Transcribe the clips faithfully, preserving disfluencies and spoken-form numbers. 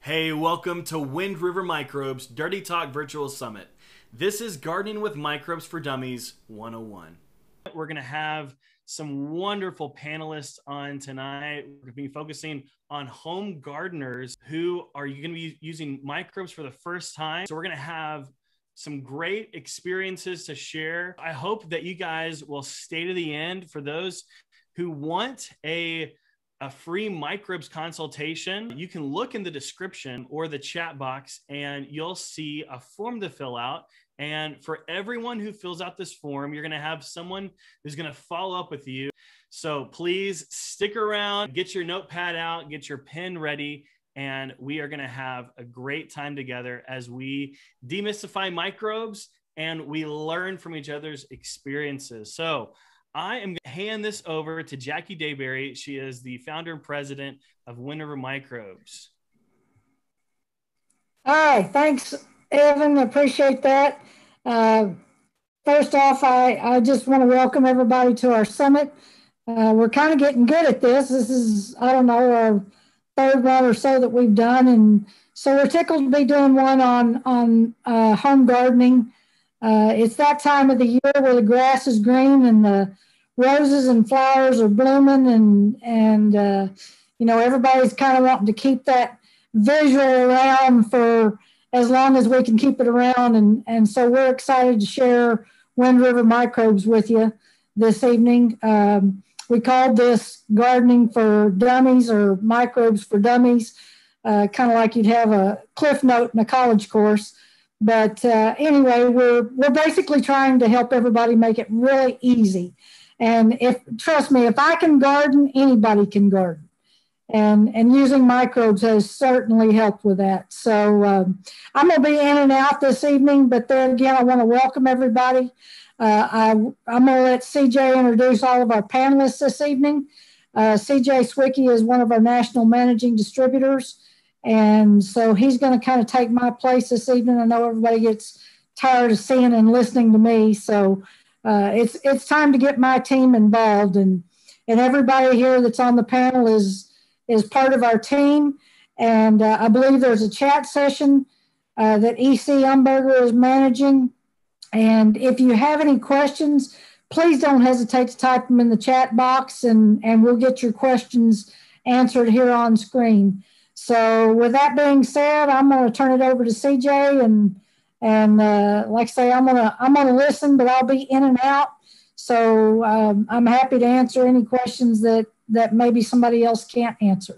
Hey, welcome to Wind River Microbes Dirty Talk Virtual Summit. This is Gardening with Microbes for Dummies one oh one. We're going to have some wonderful panelists on tonight. We're going to be focusing on home gardeners who are going to be using microbes for the first time. So we're going to have some great experiences to share. I hope that you guys will stay to the end. For those who want a a free microbes consultation, you can look in the description or the chat box and you'll see a form to fill out. And for everyone who fills out this form, you're going to have someone who's going to follow up with you. So please stick around, get your notepad out, get your pen ready, and we are going to have a great time together as we demystify microbes and we learn from each other's experiences. So I am going to hand this over to Jackie Dayberry. She is the founder and president of Wind River Microbes. Hi, thanks, Evan. Appreciate that. Uh, first off, I, I just want to welcome everybody to our summit. Uh, we're kind of getting good at this. This is, I don't know, our third one or so that we've done. And so we're tickled to be doing one on, on uh, home gardening. Uh, it's that time of the year where the grass is green and the roses and flowers are blooming, and and uh, you know, everybody's kind of wanting to keep that visual around for as long as we can keep it around, and and so we're excited to share Wind River Microbes with you this evening. Um, we called this Gardening for Dummies or Microbes for Dummies, uh, kind of like you'd have a cliff note in a college course. But uh, anyway, we're we're basically trying to help everybody make it really easy. And if trust me, if I can garden, anybody can garden. And and using microbes has certainly helped with that. So um, I'm going to be in and out this evening, but there again, I want to welcome everybody. Uh, I, I'm going to let C J introduce all of our panelists this evening. Uh, C J Swicky is one of our national managing distributors. And so he's going to kind of take my place this evening. I know everybody gets tired of seeing and listening to me. So uh, it's it's time to get my team involved. And, and everybody here that's on the panel is, is part of our team. And uh, I believe there's a chat session uh, that E C Umberger is managing. And if you have any questions, please don't hesitate to type them in the chat box, and, and we'll get your questions answered here on screen. So with that being said, I'm going to turn it over to C J, and and uh, like I say, I'm gonna I'm gonna listen, but I'll be in and out. So um, I'm happy to answer any questions that that maybe somebody else can't answer.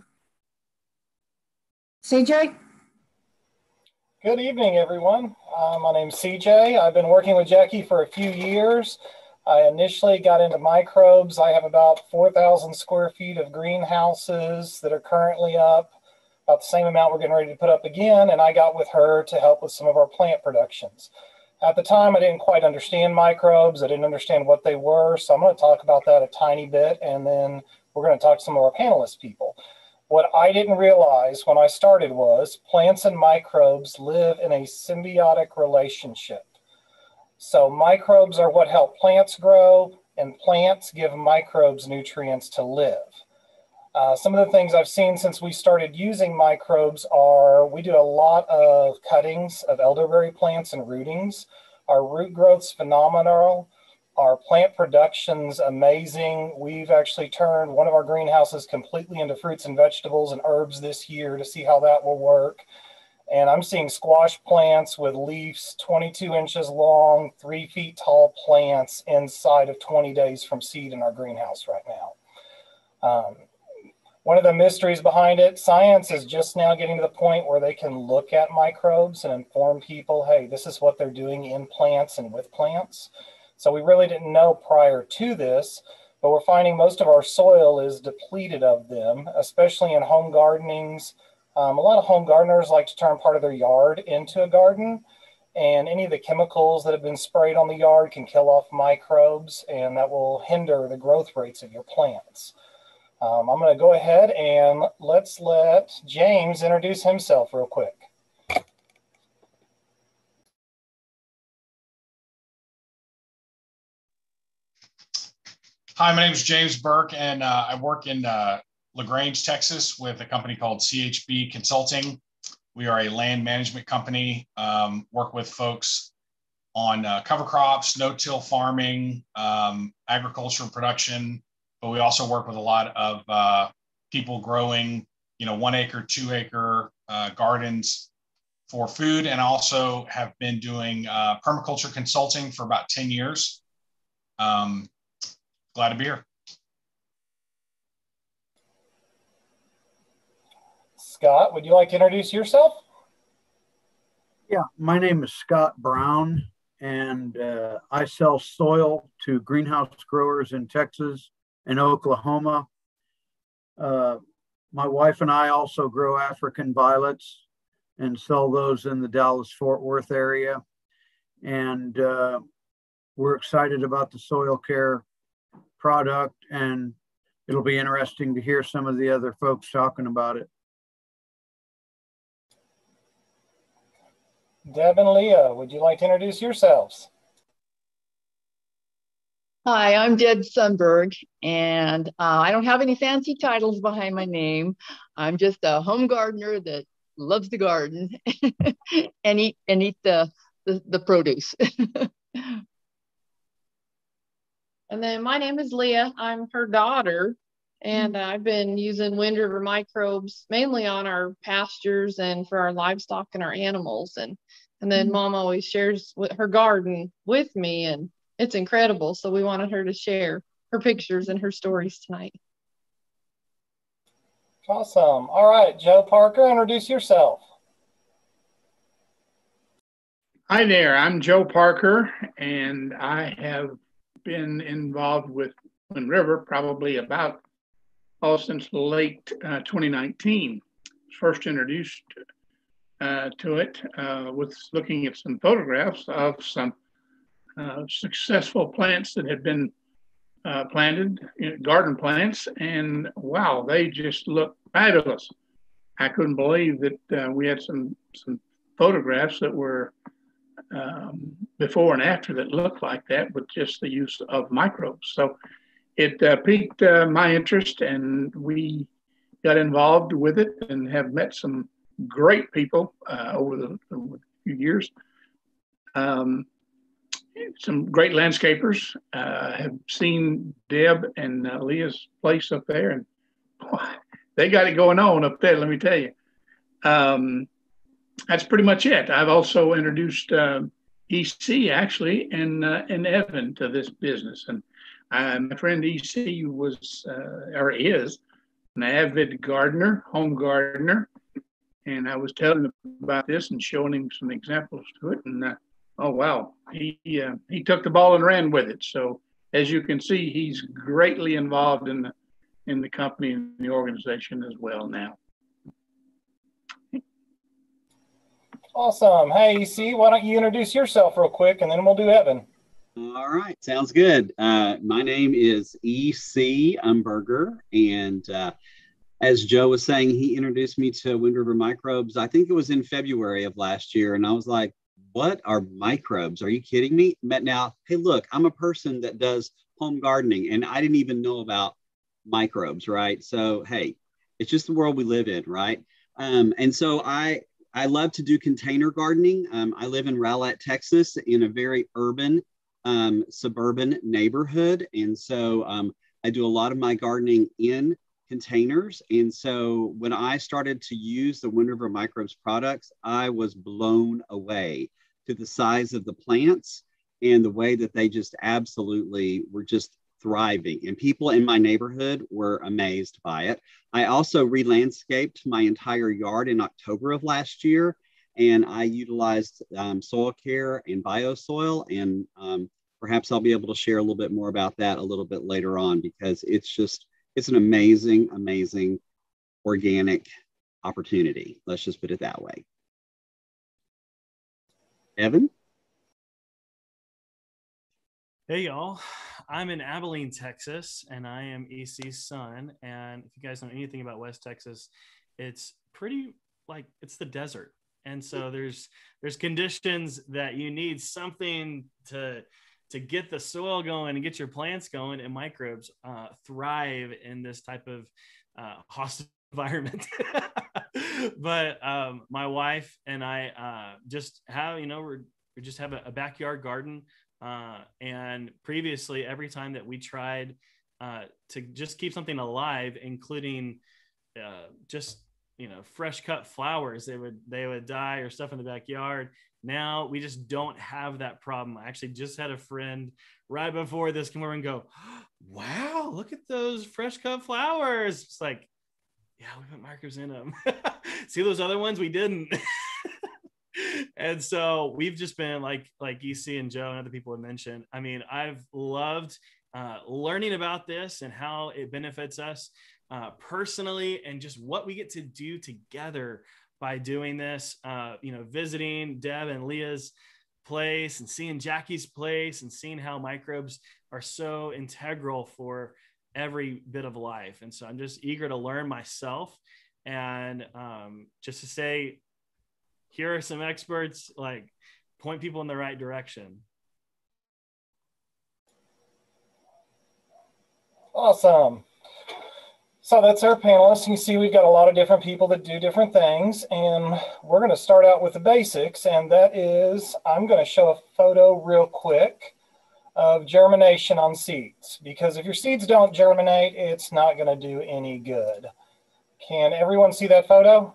C J. Good evening, everyone. Uh, my name's C J. I've been working with Jackie for a few years. I initially got into microbes. I have about four thousand square feet of greenhouses that are currently up. About the same amount we're getting ready to put up again, and I got with her to help with some of our plant productions. At the time, I didn't quite understand microbes. I didn't understand what they were, so I'm going to talk about that a tiny bit, and then we're going to talk to some of our panelist people. What I didn't realize when I started was plants and microbes live in a symbiotic relationship. So microbes are what help plants grow, and plants give microbes nutrients to live. Uh, some of the things I've seen since we started using microbes are we do a lot of cuttings of elderberry plants and rootings. Our root growth's phenomenal. Our plant production's amazing. We've actually turned one of our greenhouses completely into fruits and vegetables and herbs this year to see how that will work. And I'm seeing squash plants with leaves twenty-two inches long, three feet tall plants inside of twenty days from seed in our greenhouse right now. Um, One of the mysteries behind it, science is just now getting to the point where they can look at microbes and inform people, hey, this is what they're doing in plants and with plants. So we really didn't know prior to this, but we're finding most of our soil is depleted of them, especially in home gardenings. Um, a lot of home gardeners like to turn part of their yard into a garden, and any of the chemicals that have been sprayed on the yard can kill off microbes, and that will hinder the growth rates of your plants. Um, I'm going to go ahead and let's let James introduce himself real quick. Hi, my name is James Burke, and uh, I work in uh, LaGrange, Texas with a company called C H B Consulting. We are a land management company, um, work with folks on uh, cover crops, no-till farming, um, agriculture and production, but we also work with a lot of uh, people growing, you know, one acre, two acre uh, gardens for food, and also have been doing uh, permaculture consulting for about ten years. Um, glad to be here. Scott, would you like to introduce yourself? Yeah, my name is Scott Brown, and uh, I sell soil to greenhouse growers in Texas and Oklahoma. Uh, my wife and I also grow African violets and sell those in the Dallas-Fort Worth area. And uh, we're excited about the soil care product, and it'll be interesting to hear some of the other folks talking about it. Deb and Leah, would you like to introduce yourselves? Hi, I'm Deb Sundberg, and uh, I don't have any fancy titles behind my name. I'm just a home gardener that loves the garden and eat and eat the the, the produce. And then my name is Leah. I'm her daughter, and uh, I've been using Wind River microbes mainly on our pastures and for our livestock and our animals. And and then Mom always shares with her garden with me, and it's incredible. So we wanted her to share her pictures and her stories tonight. Awesome. All right, Joe Parker, introduce yourself. Hi there, I'm Joe Parker, and I have been involved with Wind River probably about, oh, since late uh, twenty nineteen. First introduced uh, to it uh, with looking at some photographs of some uh, successful plants that had been uh, planted, you know, garden plants, and wow, they just look fabulous. I couldn't believe that uh, we had some, some photographs that were um, before and after that looked like that with just the use of microbes. So it uh, piqued uh, my interest, and we got involved with it and have met some great people uh, over the over a few years. Um, some great landscapers. Uh, have seen Deb and uh, Leah's place up there, and boy, they got it going on up there, let me tell you. Um, that's pretty much it. I've also introduced uh, E C actually and uh, and Evan to this business, and uh, my friend E C was uh, or is an avid gardener, home gardener, and I was telling him about this and showing him some examples to it, and uh, oh wow, he uh, he took the ball and ran with it. So as you can see, he's greatly involved in the in the company and the organization as well now. Awesome. Hey, E C, why don't you introduce yourself real quick, and then we'll do Evan. All right, sounds good. Uh, my name is E C Umberger, and uh, as Joe was saying, he introduced me to Wind River Microbes. I think it was in February of last year, and I was like, what are microbes? Are you kidding me? But now, hey, look, I'm a person that does home gardening, and I didn't even know about microbes, right? So, hey, it's just the world we live in, right? Um, and so I I love to do container gardening. Um, I live in Rowlett, Texas, in a very urban, um, suburban neighborhood. And so um, I do a lot of my gardening in containers. And so when I started to use the Wind River Microbes products, I was blown away to the size of the plants and the way that they just absolutely were just thriving. And people in my neighborhood were amazed by it. I also re-landscaped my entire yard in October of last year, and I utilized um, soil care and biosoil, and um, perhaps I'll be able to share a little bit more about that a little bit later on, because it's just, it's an amazing, amazing organic opportunity. Let's just put it that way. Evan? Hey, y'all. I'm in Abilene, Texas, and I am E C's son. And if you guys know anything about West Texas, it's pretty like it's the desert. And so there's there's conditions that you need something to to get the soil going and get your plants going, and microbes uh, thrive in this type of uh, hostile environment. but um, my wife and I uh, just have, you know, we're, we just have a, a backyard garden. Uh, and previously, every time that we tried uh, to just keep something alive, including uh, just, you know, fresh cut flowers, they would, they would die or stuff in the backyard. Now we just don't have that problem. I actually just had a friend right before this come over and go, wow, look at those fresh cut flowers. It's like, yeah, we put microbes in them. See those other ones? We didn't. And so we've just been like, like E C and Joe and other people have mentioned. I mean, I've loved uh, learning about this and how it benefits us uh, personally, and just what we get to do together by doing this. Uh, you know, visiting Deb and Leah's place and seeing Jackie's place and seeing how microbes are so integral for every bit of life. And so I'm just eager to learn myself, and um, just to say, here are some experts, like point people in the right direction. Awesome. So that's our panelists. You see, we've got a lot of different people that do different things, and we're going to start out with the basics. And that is, I'm going to show a photo real quick of germination on seeds, because if your seeds don't germinate, it's not going to do any good. Can everyone see that photo?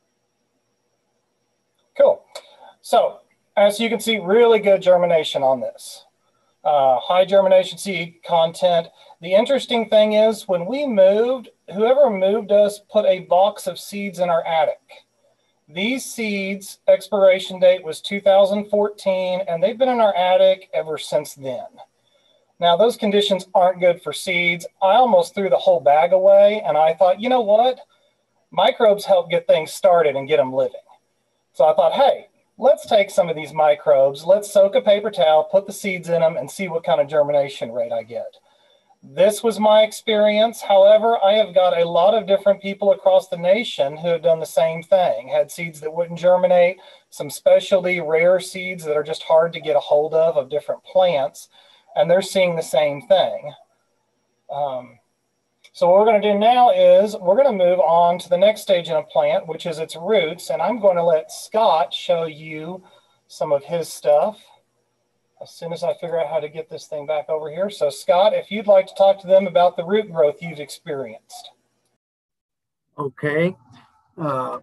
Cool. So as you can see, really good germination on this. Uh, high germination seed content. The interesting thing is, when we moved, whoever moved us put a box of seeds in our attic. These seeds, expiration date was two thousand fourteen, and they've been in our attic ever since then. Now, those conditions aren't good for seeds. I almost threw the whole bag away, and I thought, you know what? Microbes help get things started and get them living. So I thought, hey, let's take some of these microbes, let's soak a paper towel, put the seeds in them, and see what kind of germination rate I get. This was my experience. However, I have got a lot of different people across the nation who have done the same thing, had seeds that wouldn't germinate, some specialty rare seeds that are just hard to get a hold of, of different plants, and they're seeing the same thing. Um, So what we're going to do now is we're going to move on to the next stage in a plant, which is its roots. And I'm going to let Scott show you some of his stuff as soon as I figure out how to get this thing back over here. So Scott, if you'd like to talk to them about the root growth you've experienced. Okay. Uh,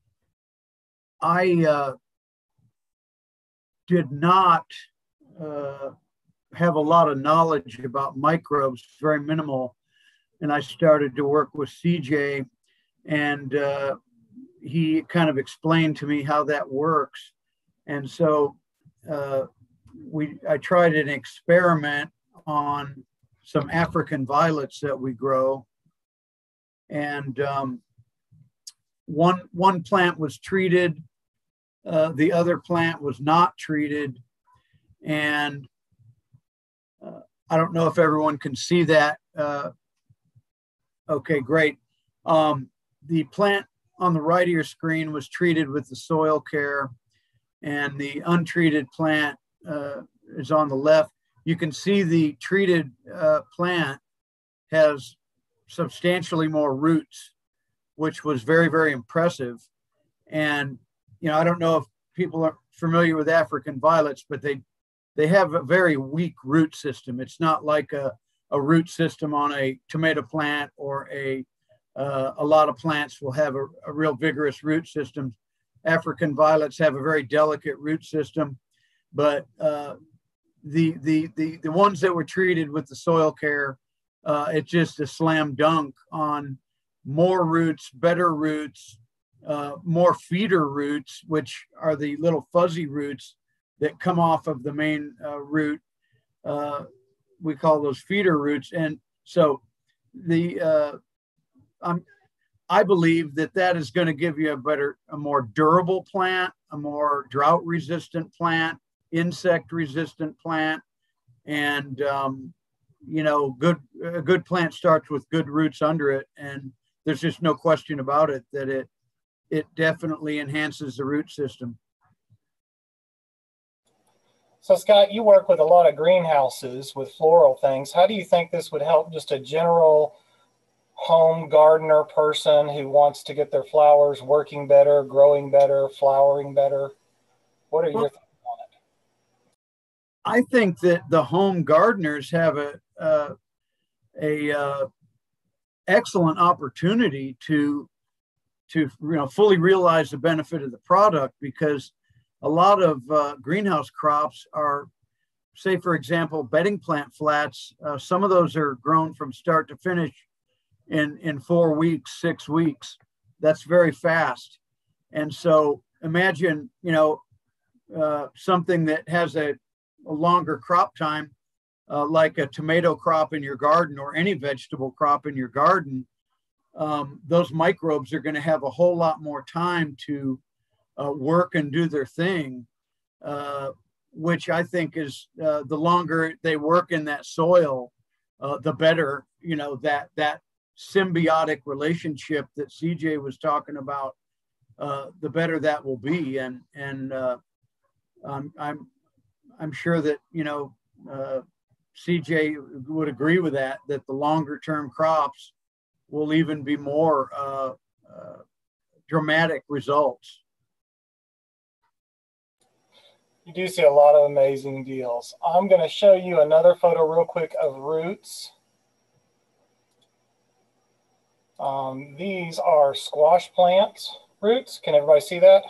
I uh, did not uh, have a lot of knowledge about microbes, very minimal. And I started to work with C J, and uh, he kind of explained to me how that works. And so uh, we, I tried an experiment on some African violets that we grow. And um, one, one plant was treated, uh, the other plant was not treated. And uh, I don't know if everyone can see that. Uh, Okay, great. Um, the plant on the right of your screen was treated with the soil care, and the untreated plant uh, is on the left. You can see the treated uh, plant has substantially more roots, which was very, very impressive. And, you know, I don't know if people are familiar with African violets, but they, they have a very weak root system. It's not like a a root system on a tomato plant, or a uh, a lot of plants will have a, a real vigorous root system. African violets have a very delicate root system, but uh, the, the the the ones that were treated with the soil care, uh, it's just a slam dunk on more roots, better roots, uh, more feeder roots, which are the little fuzzy roots that come off of the main uh, root. Uh, we call those feeder roots. And so the, uh, um, I believe that that is going to give you a better, a more durable plant, a more drought resistant plant, insect resistant plant. And, um, you know, good, a good plant starts with good roots under it. And there's just no question about it that it, it definitely enhances the root system. So Scott, you work with a lot of greenhouses with floral things. How do you think this would help just a general home gardener person who wants to get their flowers working better, growing better, flowering better? What are your thoughts on it? I think that the home gardeners have a uh, a uh, excellent opportunity to to you know fully realize the benefit of the product, because a lot of uh, greenhouse crops are, say for example, bedding plant flats. Uh, some of those are grown from start to finish in in four weeks, six weeks. That's very fast. And so imagine you know uh, something that has a, a longer crop time, uh, like a tomato crop in your garden or any vegetable crop in your garden. Um, those microbes are going to have a whole lot more time to uh, work and do their thing, uh, which I think is uh, the longer they work in that soil, uh, the better, you know, that that symbiotic relationship that C J was talking about, uh, the better that will be. And and uh, I'm I'm I'm sure that you know uh, C J would agree with that, that the longer term crops will even be more uh, uh, dramatic results. You do see a lot of amazing deals. I'm going to show you another photo real quick of roots. Um, these are squash plants roots. Can everybody see that?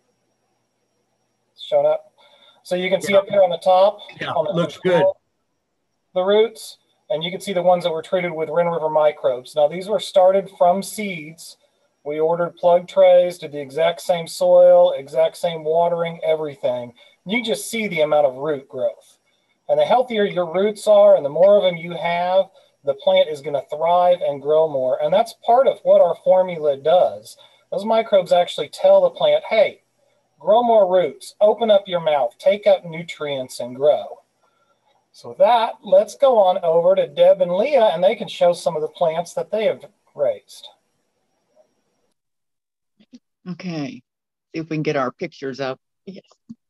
It's showing up. So you can see Yeah. up here on the top. Yeah, on the looks good. The roots. And you can see the ones that were treated with Wind River microbes. Now, these were started from seeds. We ordered plug trays, did the exact same soil, exact same watering, everything. You can just see the amount of root growth. And the healthier your roots are and the more of them you have, the plant is going to thrive and grow more. And that's part of what our formula does. Those microbes actually tell the plant, hey, grow more roots, open up your mouth, take up nutrients and grow. So with that, let's go on over to Deb and Leah, and they can show some of the plants that they have raised. Okay, see if we can get our pictures up. Yes.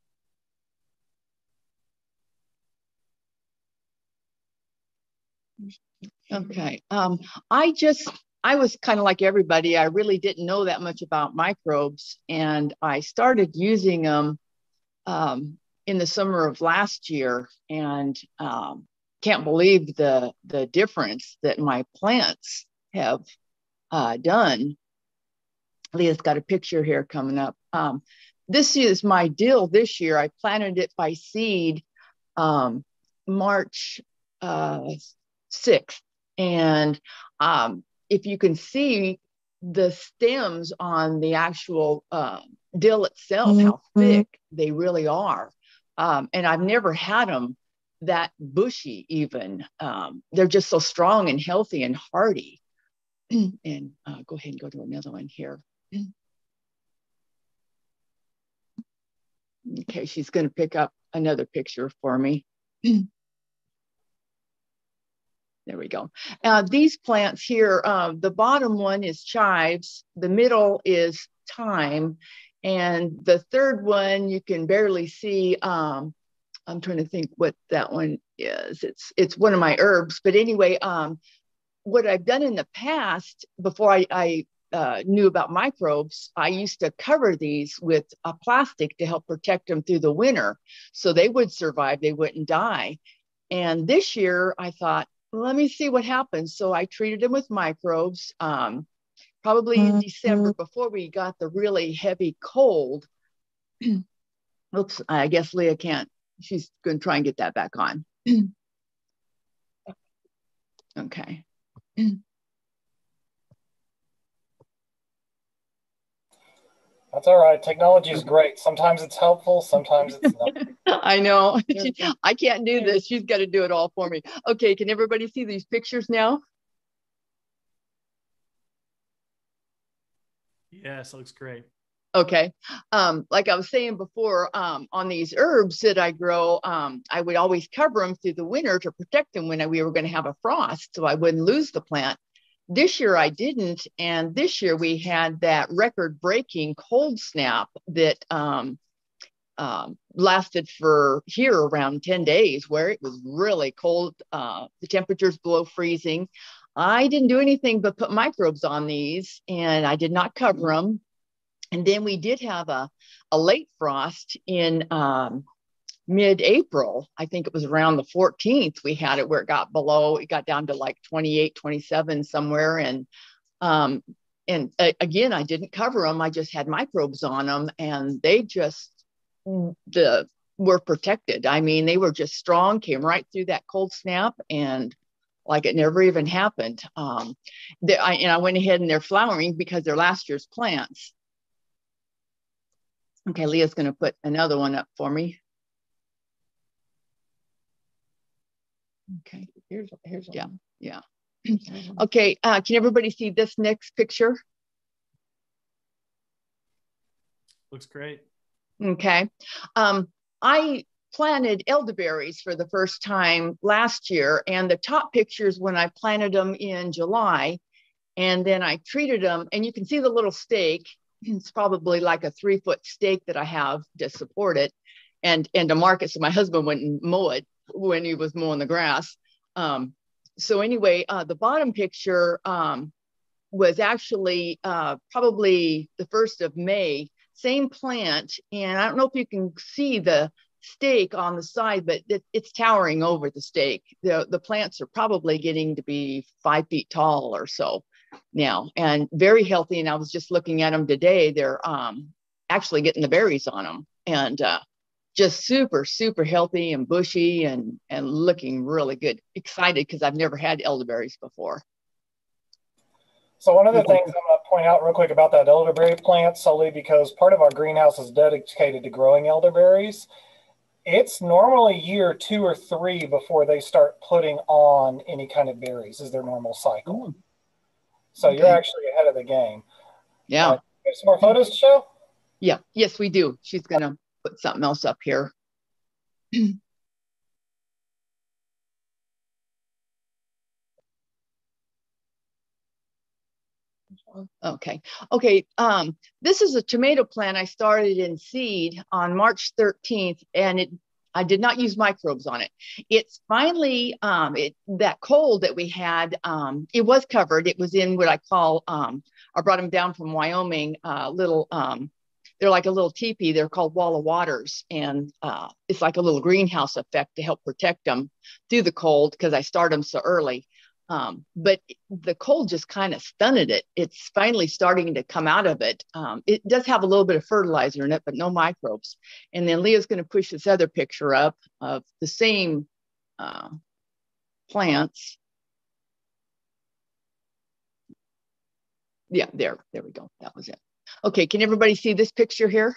Okay, um, I just, I was kind of like everybody. I really didn't know that much about microbes, and I started using them um, in the summer of last year, and um, can't believe the the difference that my plants have uh, done. Leah's got a picture here coming up. Um, this is my dill this year. I planted it by seed um, March uh, sixth. And um, if you can see the stems on the actual uh, dill itself, mm-hmm. how thick they really are. Um, and I've never had them that bushy even. Um, they're just so strong and healthy and hardy. And uh, go ahead and go to another one here. Okay, she's going to pick up another picture for me. There we go. Uh, these plants here, uh, the bottom one is chives, the middle is thyme, and the third one you can barely see. Um, I'm trying to think what that one is. It's it's one of my herbs, but anyway, um, what I've done in the past before I, I uh, knew about microbes, I used to cover these with a plastic to help protect them through the winter, so they would survive, they wouldn't die. And this year I thought, let me see what happens. So I treated them with microbes, um, probably in December before we got the really heavy cold. Oops, I guess Leah can't. She's going to try and get that back on. Okay. That's all right. Technology is great. Sometimes it's helpful, sometimes it's not. I know. I can't do this. She's got to do it all for me. Okay, can everybody see these pictures now? Yes, looks great. Okay. Um, like I was saying before, um, on these herbs that I grow, um, I would always cover them through the winter to protect them when we were going to have a frost, so I wouldn't lose the plant. This year I didn't, and this year we had that record-breaking cold snap that um, um, lasted for here around ten days, where it was really cold. Uh, the temperatures below freezing. I didn't do anything but put microbes on these, and I did not cover them. And then we did have a, a late frost in um, mid-April. I think it was around the fourteenth. We had it where it got below, it got down to like twenty-eight, twenty-seven somewhere. And um, and uh, again, I didn't cover them. I just had microbes on them, and they just the were protected. I mean, they were just strong, came right through that cold snap, and like it never even happened. Um, they, I, and I went ahead and they're flowering because they're last year's plants. Okay, Leah's going to put another one up for me. Okay, here's here's yeah one. yeah. Okay, uh, can everybody see this next picture? Looks great. Okay, um, I planted elderberries for the first time last year, and the top pictures when I planted them in July, and then I treated them, and you can see the little stake. It's probably like a three foot stake that I have to support it and, and to mark it so my husband wouldn't mow it when he was mowing the grass. Um, so anyway, uh, the bottom picture um, was actually uh, probably the first of May, same plant. And I don't know if you can see the stake on the side, but it, it's towering over the stake. The, the plants are probably getting to be five feet tall or so now, and very healthy. And I was just looking at them today. They're um, actually getting the berries on them, and uh, just super, super healthy and bushy and, and looking really good. Excited because I've never had elderberries before. So one of the things I'm going to point out real quick about that elderberry plant, solely because part of our greenhouse is dedicated to growing elderberries. It's normally year two or three before they start putting on any kind of berries, is their normal cycle. Ooh. So Okay. you're actually ahead of the game. Yeah. Uh, have some more photos to show? Yeah. Yes, we do. She's going to put something else up here. Okay. Okay. Um, this is a tomato plant I started in seed on March thirteenth, and it I did not use microbes on it. It's finally um, it that cold that we had. Um, it was covered. It was in what I call um, I brought them down from Wyoming. Uh, little um, they're like a little teepee. They're called wall of waters, and uh, it's like a little greenhouse effect to help protect them through the cold because I started them so early. Um, but the cold just kind of stunted it. It's finally starting to come out of it. Um, it does have a little bit of fertilizer in it, but no microbes. And then Leah's going to push this other picture up of the same uh, plants. Yeah, there, there we go. That was it. Okay, can everybody see this picture here?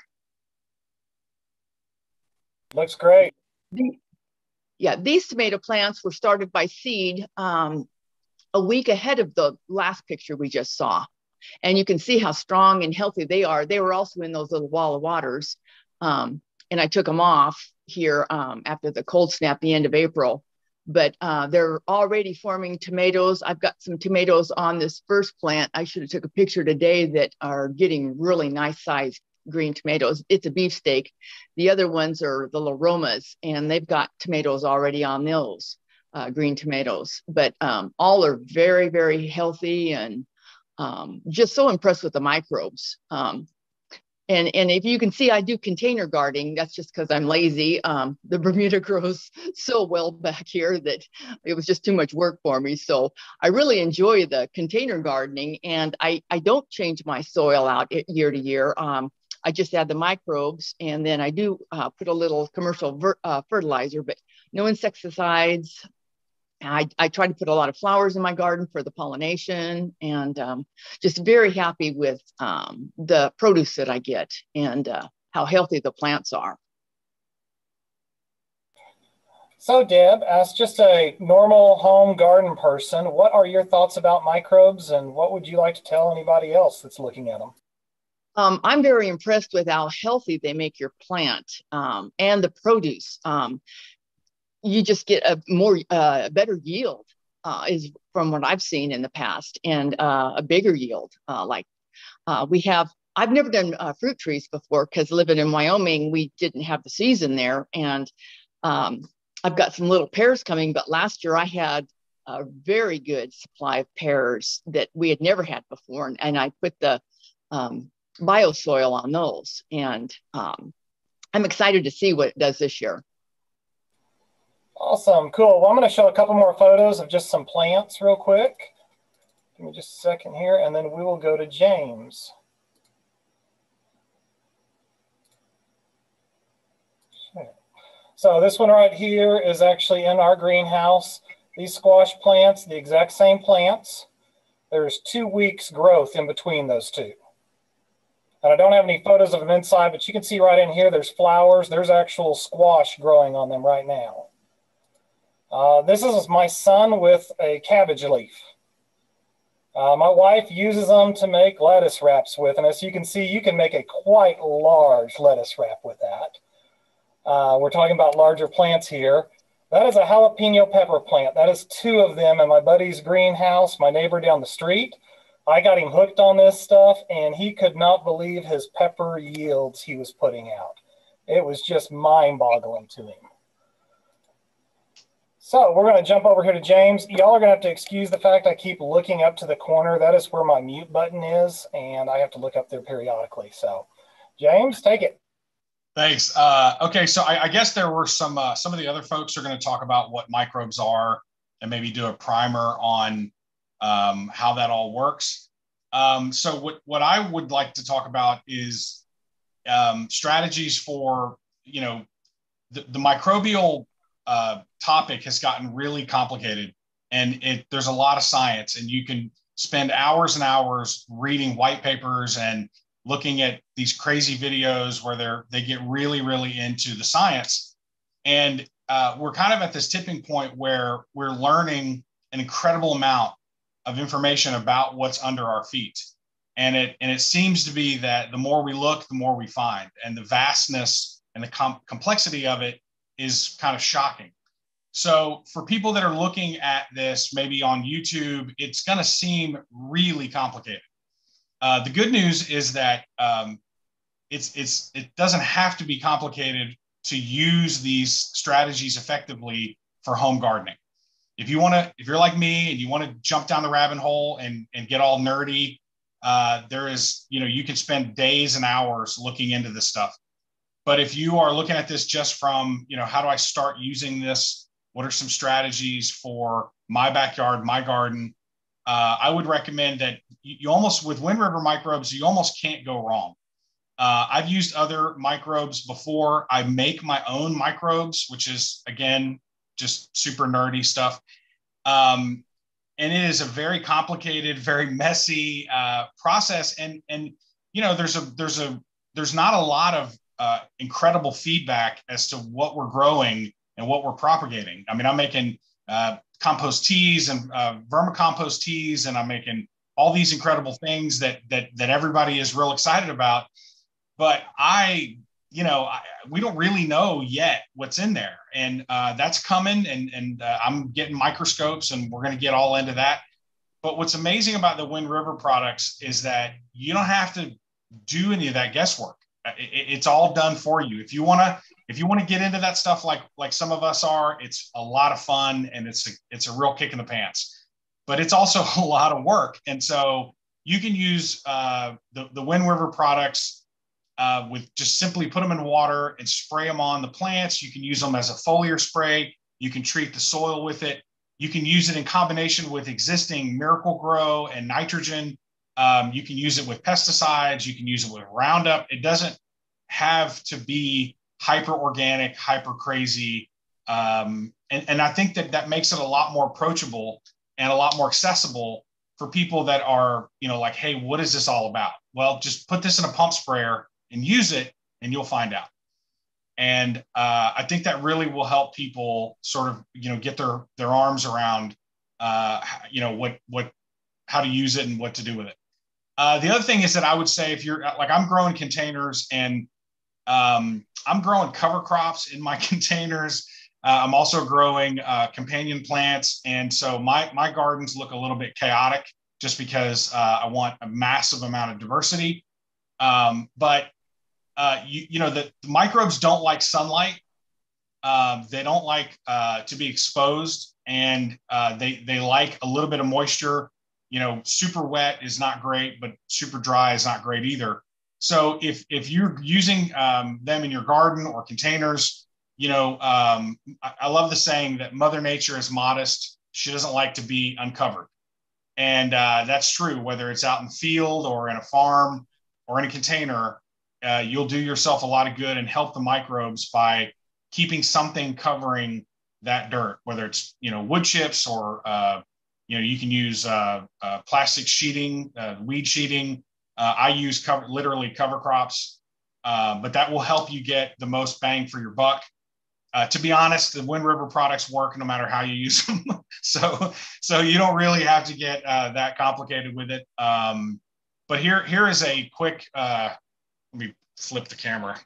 Looks great. The, yeah, these tomato plants were started by seed um, a week ahead of the last picture we just saw. And you can see how strong and healthy they are. They were also in those little wall of waters. Um, and I took them off here um, after the cold snap, the end of April. But uh, they're already forming tomatoes. I've got some tomatoes on this first plant. I should have took a picture today that are getting really nice sized green tomatoes. It's a beefsteak. The other ones are the Laromas, and they've got tomatoes already on those. Uh, green tomatoes, but um, all are very, very healthy and um, just so impressed with the microbes. Um, and, and if you can see, I do container gardening. That's just because I'm lazy. Um, the Bermuda grows so well back here that it was just too much work for me. So I really enjoy the container gardening, and I, I don't change my soil out year to year. Um, I just add the microbes, and then I do uh, put a little commercial ver uh, fertilizer, but no insecticides. I, I try to put a lot of flowers in my garden for the pollination, and um, just very happy with um, the produce that I get and uh, how healthy the plants are. So Deb, as just a normal home garden person, what are your thoughts about microbes, and what would you like to tell anybody else that's looking at them? Um, I'm very impressed with how healthy they make your plant um, and the produce. Um, you just get a more uh, better yield uh, is from what I've seen in the past, and uh, a bigger yield. Uh, like uh, we have, I've never done uh, fruit trees before because living in Wyoming, we didn't have the season there. And um, I've got some little pears coming, but last year I had a very good supply of pears that we had never had before. And, and I put the um, biosoil on those. And um, I'm excited to see what it does this year. Awesome, cool. Well, I'm going to show a couple more photos of just some plants real quick. Give me just a second here, and then we will go to James. So this one right here is actually in our greenhouse. These squash plants, the exact same plants. There's two weeks growth in between those two. And I don't have any photos of them inside, but you can see right in here, there's flowers. There's actual squash growing on them right now. Uh, this is my son with a cabbage leaf. Uh, my wife uses them to make lettuce wraps with, and as you can see, you can make a quite large lettuce wrap with that. Uh, we're talking about larger plants here. That is a jalapeno pepper plant. That is two of them in my buddy's greenhouse, my neighbor down the street. I got him hooked on this stuff, and he could not believe his pepper yields he was putting out. It was just mind-boggling to him. So we're going to jump over here to James. Y'all are going to have to excuse the fact I keep looking up to the corner. That is where my mute button is, and I have to look up there periodically. So, James, take it. Thanks. Uh, okay, so I, I guess there were some uh, some of the other folks are going to talk about what microbes are and maybe do a primer on um, how that all works. Um, so what what I would like to talk about is um, strategies for, you know, the, the microbial uh, topic has gotten really complicated, and it there's a lot of science, and you can spend hours and hours reading white papers and looking at these crazy videos where they're they get really really into the science. And uh, we're kind of at this tipping point where we're learning an incredible amount of information about what's under our feet, and it and it seems to be that the more we look, the more we find, and the vastness and the com- complexity of it is kind of shocking. So for people that are looking at this maybe on YouTube, it's going to seem really complicated. Uh, the good news is that um, it's it's it doesn't have to be complicated to use these strategies effectively for home gardening. If you want to, if you're like me and you want to jump down the rabbit hole and and get all nerdy, uh, there is, you know, you can spend days and hours looking into this stuff. But if you are looking at this just from, you know, how do I start using this? What are some strategies for my backyard, my garden? Uh, I would recommend that you, you almost, with Wind River microbes, you almost can't go wrong. Uh, I've used other microbes before. I make my own microbes, which is, again, just super nerdy stuff. Um, and it is a very complicated, very messy uh, process. And, and, you know, there's a, there's a, there's not a lot of uh, incredible feedback as to what we're growing and what we're propagating. I mean, I'm making uh, compost teas and uh, vermicompost teas, and I'm making all these incredible things that that that everybody is real excited about. But I, you know, I, we don't really know yet what's in there, and uh, that's coming. And and uh, I'm getting microscopes, and we're going to get all into that. But what's amazing about the Wind River products is that you don't have to do any of that guesswork. It, it's all done for you. If you want to, if you want to get into that stuff, like like some of us are, it's a lot of fun, and it's a, it's a real kick in the pants. But it's also a lot of work, and so you can use uh, the the Wind River products uh, with just simply put them in water and spray them on the plants. You can use them as a foliar spray. You can treat the soil with it. You can use it in combination with existing Miracle-Gro and nitrogen. Um, you can use it with pesticides. You can use it with Roundup. It doesn't have to be hyper organic, hyper crazy. Um, and, and I think that that makes it a lot more approachable and a lot more accessible for people that are, you know, like, hey, what is this all about? Well, just put this in a pump sprayer and use it, and you'll find out. And uh, I think that really will help people sort of, you know, get their their arms around, uh, you know, what what how to use it and what to do with it. Uh, the other thing is that I would say, if you're like, I'm growing containers, and um, I'm growing cover crops in my containers. Uh, I'm also growing uh, companion plants. And so my, my gardens look a little bit chaotic just because uh, I want a massive amount of diversity. Um, but, uh, you, you know, the, the microbes don't like sunlight. Um, they don't like uh, to be exposed, and uh, they they like a little bit of moisture. You know, super wet is not great, but super dry is not great either. So if if you're using um, them in your garden or containers, you know, um, I, I love the saying that Mother Nature is modest. She doesn't like to be uncovered, and uh, that's true. Whether it's out in the field or in a farm or in a container, uh, you'll do yourself a lot of good and help the microbes by keeping something covering that dirt, whether it's, you know, wood chips or, uh, you know, you can use uh, uh, plastic sheeting, uh, weed sheeting. Uh, I use cover, literally cover crops, uh, but that will help you get the most bang for your buck. Uh, to be honest, the Wind River products work no matter how you use them. so, so you don't really have to get uh, that complicated with it. Um, but here, here is a quick, uh, let me flip the camera.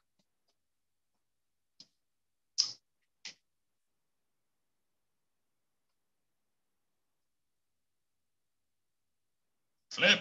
Flip.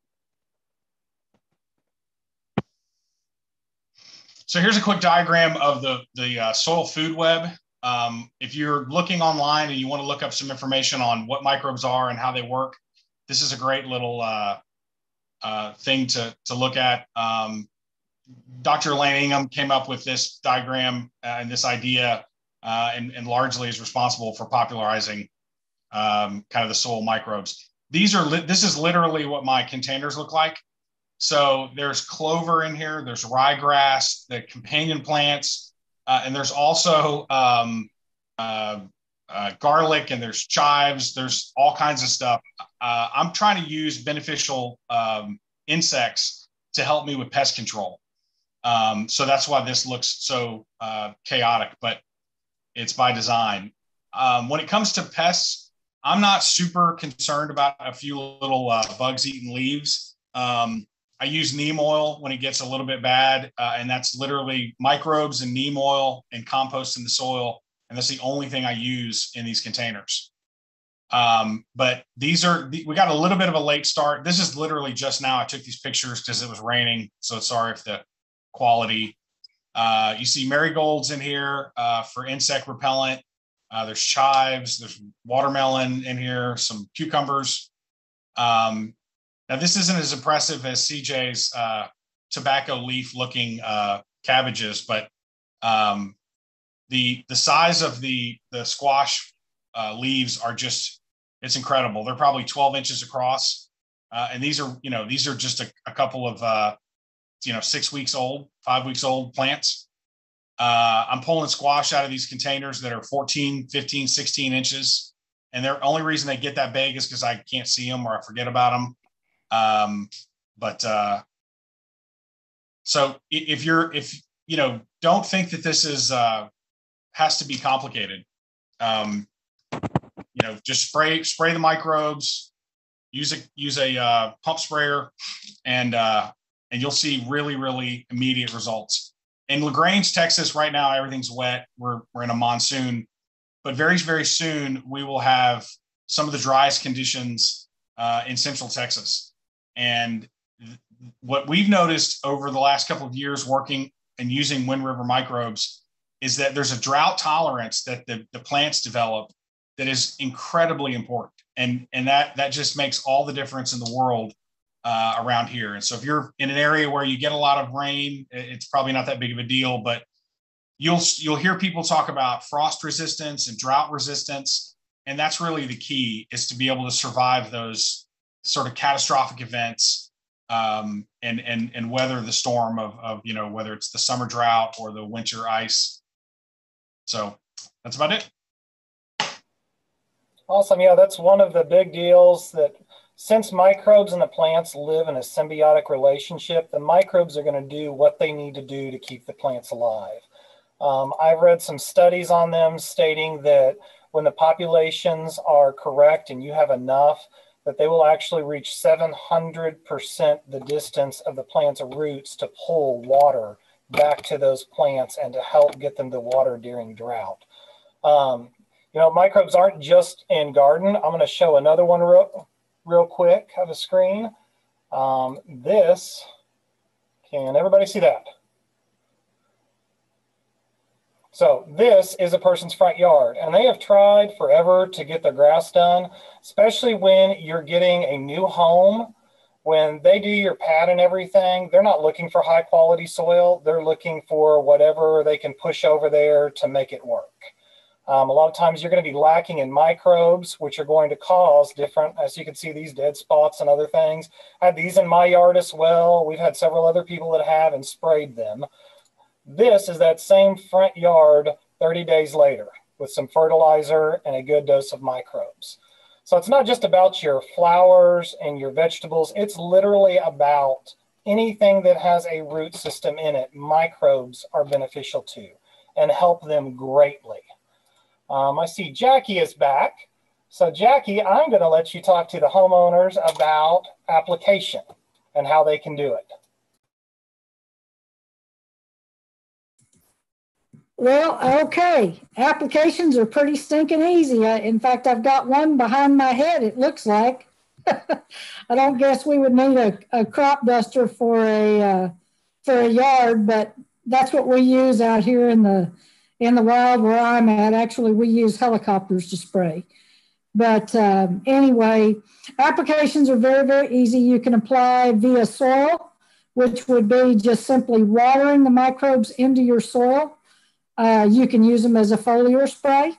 So here's a quick diagram of the, the uh, soil food web. Um, if you're looking online and you want to look up some information on what microbes are and how they work, this is a great little uh, uh, thing to, to look at. Um, Doctor Elaine Ingham came up with this diagram uh, and this idea uh, and, and largely is responsible for popularizing um, kind of the soil microbes. These are, this is literally what my containers look like. So there's clover in here, there's ryegrass, the companion plants, uh, and there's also um, uh, uh, garlic, and there's chives, there's all kinds of stuff. Uh, I'm trying to use beneficial um, insects to help me with pest control. Um, so that's why this looks so uh, chaotic, but it's by design. Um, when it comes to pests, I'm not super concerned about a few little uh, bugs eating leaves. Um, I use neem oil when it gets a little bit bad, uh, and that's literally microbes and neem oil and compost in the soil, and that's the only thing I use in these containers. Um, but these are, we got a little bit of a late start. This is literally just now. I took these pictures because it was raining, so sorry if the quality. Uh, you see marigolds in here uh, for insect repellent. Uh, there's chives, there's watermelon in here, some cucumbers. Um, now this isn't as impressive as C J's uh, tobacco leaf looking uh, cabbages, but um, the the size of the, the squash uh, leaves are just, it's incredible. They're probably twelve inches across. Uh, and these are, you know, these are just a, a couple of, uh, you know, six weeks old, five weeks old plants. Uh, I'm pulling squash out of these containers that are fourteen, fifteen, sixteen inches. And the only reason they get that big is because I can't see them or I forget about them. Um, but uh, so if you're, if, you know, don't think that this is, uh, has to be complicated. Um, you know, just spray, spray the microbes, use a, use a uh, pump sprayer, and, uh, and you'll see really, really immediate results. In LaGrange, Texas, right now, everything's wet. We're, we're in a monsoon, but very, very soon we will have some of the driest conditions uh, in Central Texas. And th- what we've noticed over the last couple of years working and using Wind River microbes is that there's a drought tolerance that the, the plants develop that is incredibly important. And, and that, that just makes all the difference in the world Uh, around here. And so if you're in an area where you get a lot of rain, it's probably not that big of a deal, but you'll, you'll hear people talk about frost resistance and drought resistance. And that's really the key, is to be able to survive those sort of catastrophic events um, and, and, and weather the storm of, of, you know, whether it's the summer drought or the winter ice. So that's about it. Awesome. Yeah, that's one of the big deals, that since microbes and the plants live in a symbiotic relationship, the microbes are going to do what they need to do to keep the plants alive. Um, I've read some studies on them stating that when the populations are correct and you have enough, that they will actually reach seven hundred percent the distance of the plant's roots to pull water back to those plants and to help get them to water during drought. Um, you know, microbes aren't just in garden. I'm going to show another one real, real quick. Have a screen. Um, this, can everybody see that? So this is a person's front yard, and they have tried forever to get their grass done, especially when you're getting a new home. When they do your pad and everything, they're not looking for high quality soil. They're looking for whatever they can push over there to make it work. Um, a lot of times you're going to be lacking in microbes, which are going to cause different, as you can see, these dead spots and other things. I had these in my yard as well. We've had several other people that have and sprayed them. This is that same front yard thirty days later with some fertilizer and a good dose of microbes. So it's not just about your flowers and your vegetables. It's literally about anything that has a root system in it. Microbes are beneficial to and help them greatly. Um, I see Jackie is back. So Jackie, I'm going to let you talk to the homeowners about application and how they can do it. Well, okay. Applications are pretty stinking easy. I, in fact, I've got one behind my head, it looks like. I don't guess we would need a, a crop duster for a, uh, for a yard, but that's what we use out here in the, in the wild where I'm at. Actually, we use helicopters to spray. But um, anyway, applications are very, very easy. You can apply via soil, which would be just simply watering the microbes into your soil. Uh, you can use them as a foliar spray.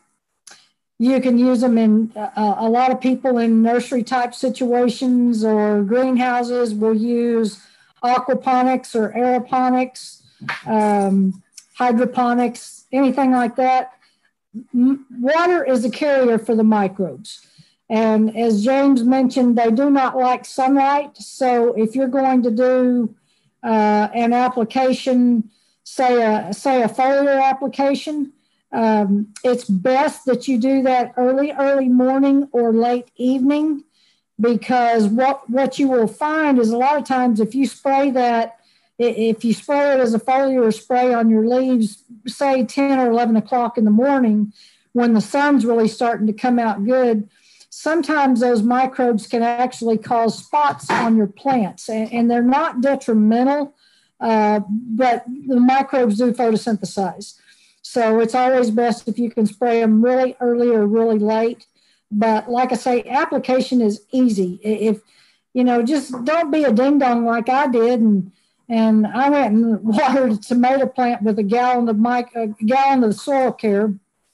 You can use them in uh, a lot of people in nursery type situations or greenhouses will use aquaponics or aeroponics, um, hydroponics, anything like that. M- water is a carrier for the microbes. And as James mentioned, they do not like sunlight. So if you're going to do uh, an application, say a, say a foliar application, um, it's best that you do that early, early morning or late evening, because what, what you will find is a lot of times if you spray that, if you spray it as a foliar spray on your leaves, say ten or eleven o'clock in the morning, when the sun's really starting to come out good, sometimes those microbes can actually cause spots on your plants, and, and they're not detrimental. Uh, but the microbes do photosynthesize. So it's always best if you can spray them really early or really late. But like I say, application is easy. If, you know, just don't be a ding dong like I did. And, and I went and watered a tomato plant with a gallon of mic, a gallon of soil care.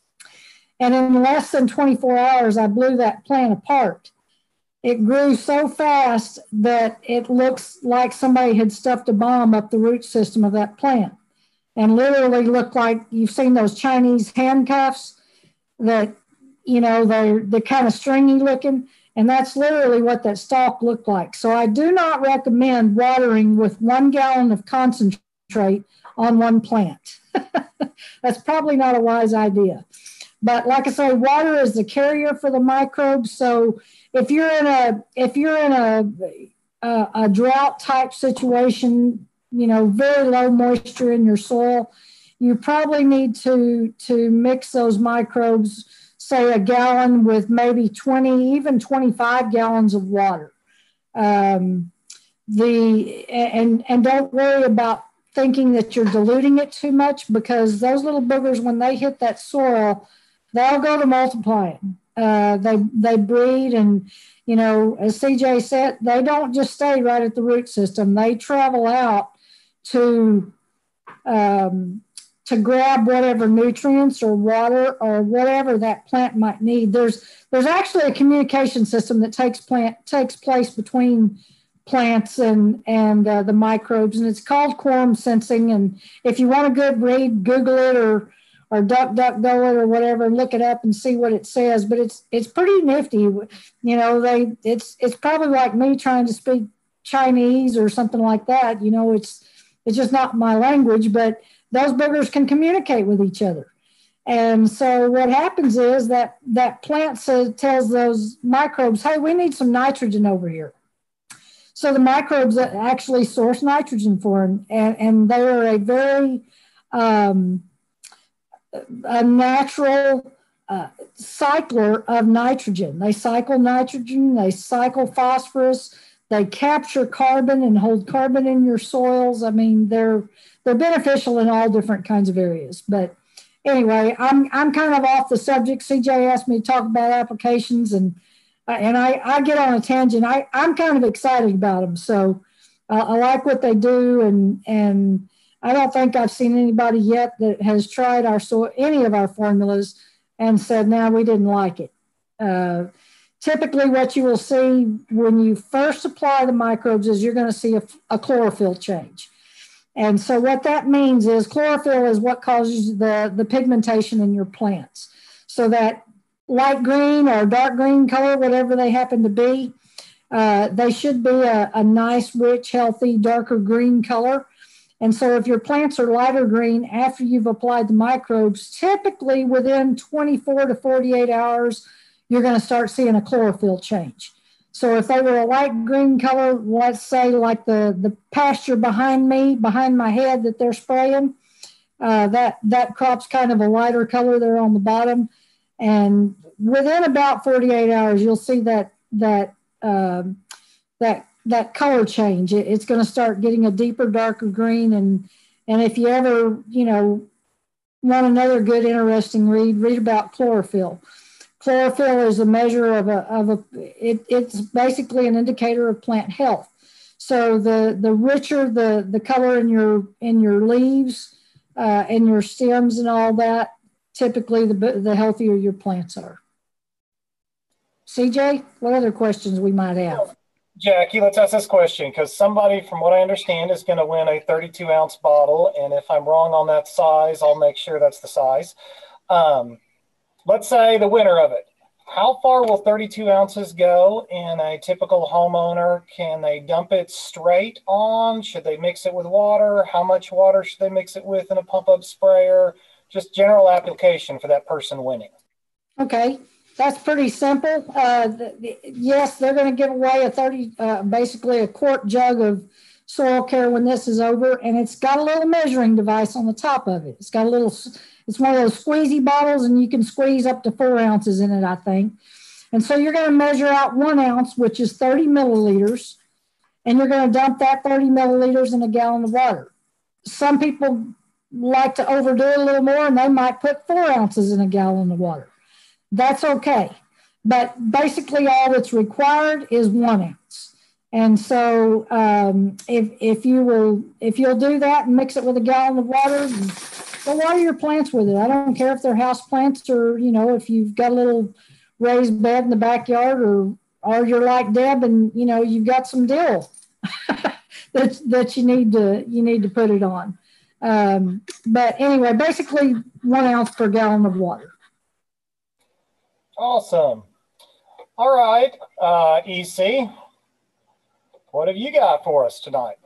And in less than twenty-four hours, I blew that plant apart. It grew so fast that it looks like somebody had stuffed a bomb up the root system of that plant, and literally looked like, you've seen those Chinese handcuffs that, you know, they're, they're kind of stringy looking, and that's literally what that stalk looked like. So I do not recommend watering with one gallon of concentrate on one plant. That's probably not a wise idea. But like I say, water is the carrier for the microbes. So if you're in a if you're in a a, a drought type situation, you know, very low moisture in your soil, you probably need to to mix those microbes, say a gallon with maybe twenty, even twenty-five gallons of water. Um, the and and don't worry about thinking that you're diluting it too much, because those little boogers, when they hit that soil, they'll go to multiplying. Uh, they they breed, and, you know, as C J said, they don't just stay right at the root system. They travel out to um, to grab whatever nutrients or water or whatever that plant might need. There's there's actually a communication system that takes plant takes place between plants and and uh, the microbes, and it's called quorum sensing. And if you want a good read, Google it or or duck duck go it or whatever, look it up and see what it says. But it's it's pretty nifty. You know, they it's it's probably like me trying to speak Chinese or something like that. You know, it's it's just not my language, but those boogers can communicate with each other. And so what happens is that that plant says, tells those microbes, hey, we need some nitrogen over here. So the microbes actually source nitrogen for them, and, and they are a very um, a natural uh, cycler of nitrogen. They cycle nitrogen, they cycle phosphorus, they capture carbon and hold carbon in your soils. I mean, they're they're beneficial in all different kinds of areas. But anyway, I'm I'm kind of off the subject. C J asked me to talk about applications, and uh, and I, I get on a tangent. I, I'm kind of excited about them. So uh, I like what they do, and and I don't think I've seen anybody yet that has tried our so any of our formulas and said, no, we didn't like it. Uh, typically, what you will see when you first apply the microbes is you're going to see a, a chlorophyll change. And so what that means is chlorophyll is what causes the, the pigmentation in your plants. So that light green or dark green color, whatever they happen to be, uh, they should be a, a nice, rich, healthy, darker green color. And so if your plants are lighter green after you've applied the microbes, typically within twenty-four to forty-eight hours, you're going to start seeing a chlorophyll change. So if they were a light green color, let's say like the, the pasture behind me, behind my head that they're spraying, uh, that, that crop's kind of a lighter color there on the bottom. And within about forty-eight hours, you'll see that, that, um, that, that color change. It, it's going to start getting a deeper, darker green. And, and if you ever, you know, want another good, interesting read, read about chlorophyll. Chlorophyll is a measure of a, of a it, it's basically an indicator of plant health. So the, the richer the, the color in your, in your leaves uh, and your stems and all that, typically the, the healthier your plants are. C J, what other questions we might have? Jackie, let's ask this question, because somebody, from what I understand, is going to win a thirty-two ounce bottle. And if I'm wrong on that size, I'll make sure that's the size. Um, let's say the winner of it. How far will thirty-two ounces go in a typical homeowner? Can they dump it straight on? Should they mix it with water? How much water should they mix it with in a pump-up sprayer? Just general application for that person winning. Okay. That's pretty simple. Uh, the, the, yes, they're going to give away a thirty, uh, basically a quart jug of soil care when this is over, and it's got a little measuring device on the top of it. It's got a little, it's one of those squeezy bottles, and you can squeeze up to four ounces in it, I think. And so you're going to measure out one ounce, which is thirty milliliters, and you're going to dump that thirty milliliters in a gallon of water. Some people like to overdo it a little more, and they might put four ounces in a gallon of water. That's okay. But basically all that's required is one ounce. And so um, if, if you will, if you'll do that and mix it with a gallon of water, well, water your plants with it. I don't care if they're house plants or, you know, if you've got a little raised bed in the backyard, or, or you're like Deb and, you know, you've got some dill that, that you need to, you need to put it on. Um, but anyway, basically one ounce per gallon of water. Awesome. All right, uh, E C, what have you got for us tonight?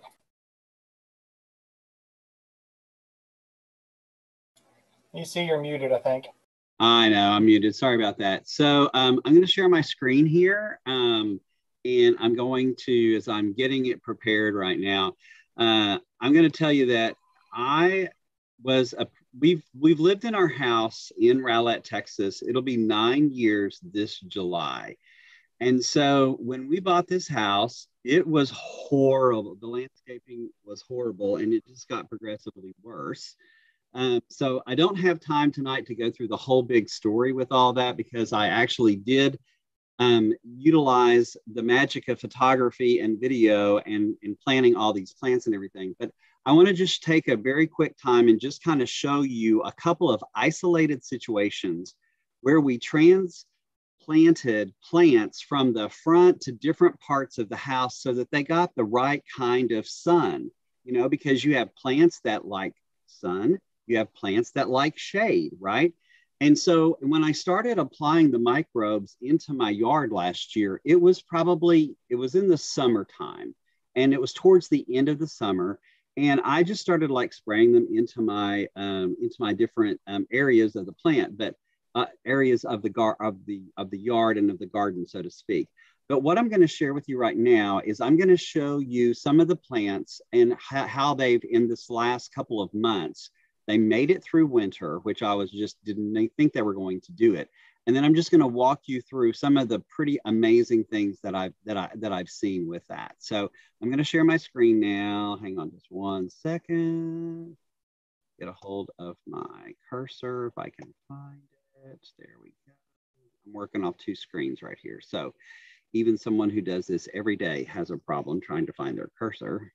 E C, you're muted, I think. I know, I'm muted. Sorry about that. So um, I'm going to share my screen here, um, and I'm going to, as I'm getting it prepared right now, uh, I'm going to tell you that I was a We've we've lived in our house in Rowlett, Texas. It'll be nine years this July. And so when we bought this house, it was horrible. The landscaping was horrible, and it just got progressively worse. Um, so I don't have time tonight to go through the whole big story with all that, because I actually did um, utilize the magic of photography and video and, and planting all these plants and everything. But I want to just take a very quick time and just kind of show you a couple of isolated situations where we transplanted plants from the front to different parts of the house so that they got the right kind of sun, you know, because you have plants that like sun, you have plants that like shade, right? And so when I started applying the microbes into my yard last year, it was probably, it was in the summertime, and it was towards the end of the summer. And I just started like spraying them into my um, into my different um, areas of the plant, but uh, areas of the gar of the of the yard and of the garden, so to speak. But what I'm going to share with you right now is I'm going to show you some of the plants and how, how they've, in this last couple of months, they made it through winter, which I was just didn't think they were going to do it. And then I'm just going to walk you through some of the pretty amazing things that I've that I that I've seen with that. So I'm going to share my screen now. Hang on just one second. get a hold of my cursor if I can find it. There we go. I'm working off two screens right here. So even someone who does this every day has a problem trying to find their cursor.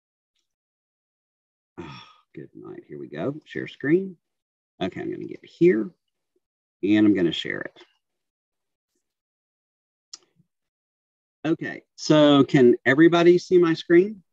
Oh, good night. Here we go. Share screen. Okay, I'm going to get here and I'm going to share it. Okay, so can everybody see my screen?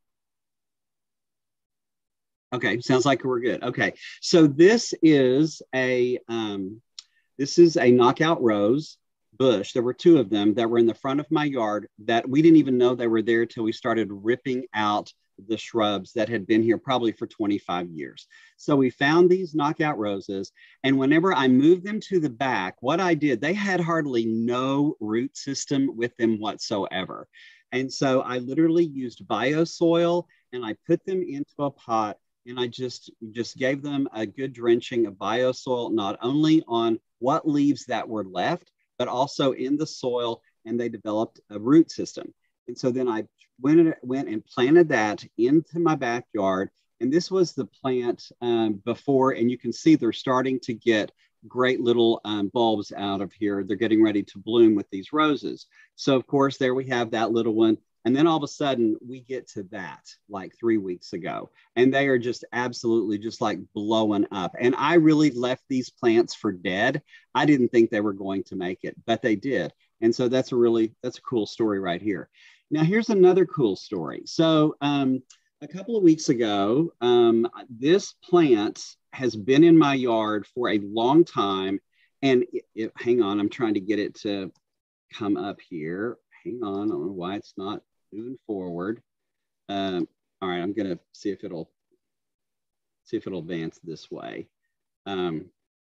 Okay, sounds like we're good. Okay, so this is a um, this is a knockout rose bush. There were two of them that were in the front of my yard that we didn't even know they were there till we started ripping out the shrubs that had been here probably for twenty-five years. So we found these knockout roses, and whenever I moved them to the back, what I did, they had hardly no root system with them whatsoever. And so I literally used biosol and I put them into a pot. And I just, just gave them a good drenching of biosol, not only on what leaves that were left, but also in the soil, and they developed a root system. And so then I went, went and planted that into my backyard. And this was the plant um, before, and you can see they're starting to get great little um, bulbs out of here. They're getting ready to bloom with these roses. So of course, there we have that little one. And then all of a sudden we get to that like three weeks ago, and they are just absolutely just like blowing up. And I really left these plants for dead. I didn't think they were going to make it, but they did. And so that's a really, that's a cool story right here. Now here's another cool story. So um, a couple of weeks ago, um, this plant has been in my yard for a long time. And it, it, hang on, I'm trying to get it to come up here. Hang on, I don't know why it's not moving forward. Um, all right, I'm gonna see if it'll see if it'll advance this way. Um,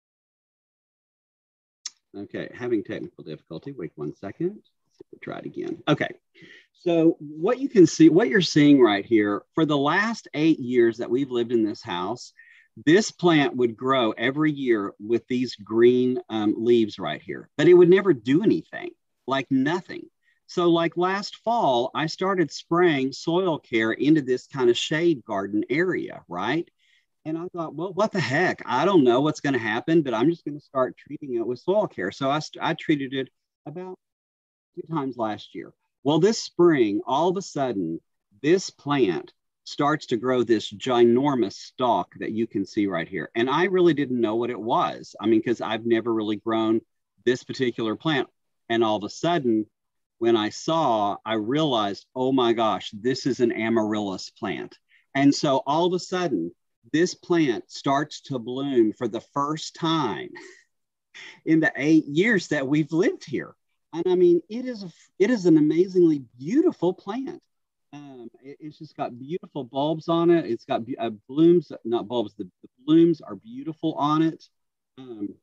okay, having technical difficulty. Wait one second. Let's see if we try it again. Okay, so what you can see, what you're seeing right here, for the last eight years that we've lived in this house, this plant would grow every year with these green um, leaves right here, but it would never do anything, like nothing. So like last fall, I started spraying soil care into this kind of shade garden area, right? And I thought, well, what the heck? I don't know what's going to happen, but I'm just going to start treating it with soil care. So I, I treated it about two times last year. Well, this spring, all of a sudden, this plant starts to grow this ginormous stalk that you can see right here. And I really didn't know what it was. I mean, because I've never really grown this particular plant. And all of a sudden, when I saw, I realized, oh my gosh, this is an amaryllis plant. And so all of a sudden, this plant starts to bloom for the first time in the eight years that we've lived here. And I mean, it is, a, it is an amazingly beautiful plant. Um, it, it's just got beautiful bulbs on it. It's got uh, blooms, not bulbs, the, the blooms are beautiful on it. Um,